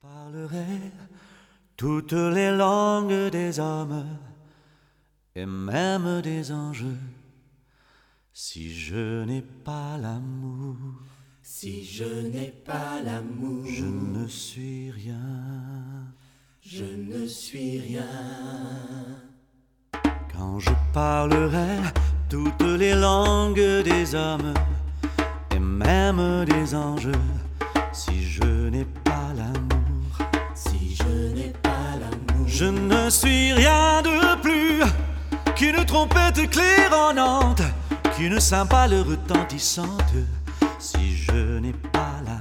Parlerai toutes les langues des hommes et même des anges. Si je n'ai pas l'amour, si je n'ai pas l'amour, je ne suis rien, je ne suis rien. Quand je parlerai toutes les langues des hommes et même des anges, si je n'ai pas l'amour, si je n'ai pas l'amour, je ne suis rien de plus qu'une trompette claironnante, qu'une cymbale retentissante. Si je n'ai pas l'amour,